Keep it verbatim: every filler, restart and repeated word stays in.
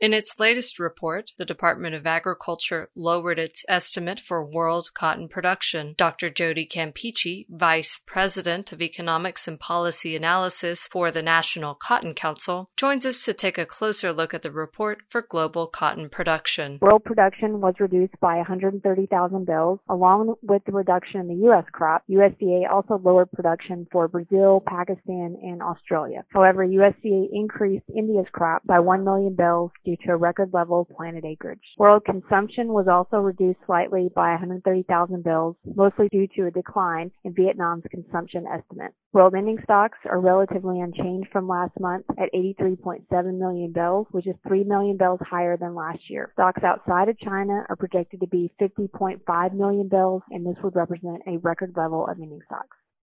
In its latest report, the Department of Agriculture lowered its estimate for world cotton production. Doctor Jody Campeachy, Vice President of Economics and Policy Analysis for the National Cotton Council, joins us to take a closer look at the report for global cotton production. World production was reduced by one hundred thirty thousand bales. Along with the reduction in the U S crop, U S D A also lowered production for Brazil, Pakistan, and Australia. However, U S D A increased India's crop by one million bales due to a record level of planted acreage. World consumption was also reduced slightly by one hundred thirty thousand bales, mostly due to a decline in Vietnam's consumption estimate. World ending stocks are relatively unchanged from last month at eighty-three point seven million bales, which is three million bales higher than last year. Stocks outside of China are projected to be fifty point five million bales, and this would represent a record level of ending stocks.